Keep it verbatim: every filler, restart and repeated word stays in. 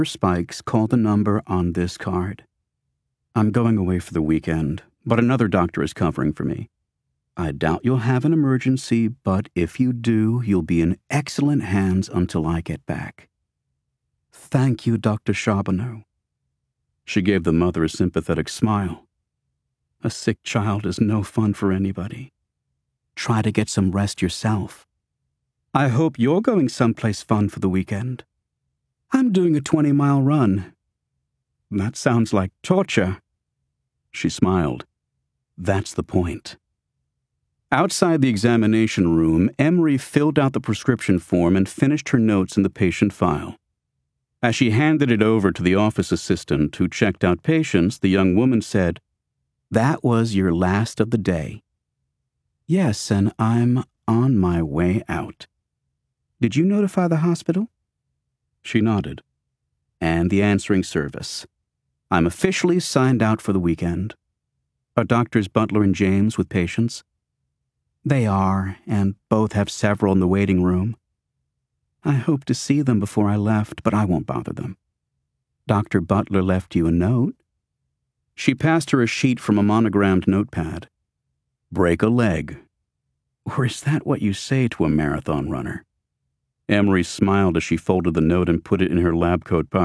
spikes, call the number on this card. I'm going away for the weekend, but another doctor is covering for me. I doubt you'll have an emergency, but if you do, you'll be in excellent hands until I get back. Thank you, Doctor Charbonneau. She gave the mother a sympathetic smile. A sick child is no fun for anybody. Try to get some rest yourself. I hope you're going someplace fun for the weekend. I'm doing a twenty-mile run. That sounds like torture. She smiled. That's the point. Outside the examination room, Emery filled out the prescription form and finished her notes in the patient file. As she handed it over to the office assistant who checked out patients, the young woman said, "That was your last of the day." "Yes, and I'm on my way out." "Did you notify the hospital?" She nodded. "And the answering service. I'm officially signed out for the weekend." "Are Doctors Butler and James with patients?" "They are, and both have several in the waiting room. I hoped to see them before I left, but I won't bother them." "Doctor Butler left you a note?" She passed her a sheet from a monogrammed notepad. "Break a leg." "Or is that what you say to a marathon runner?" Emery smiled as she folded the note and put it in her lab coat pocket.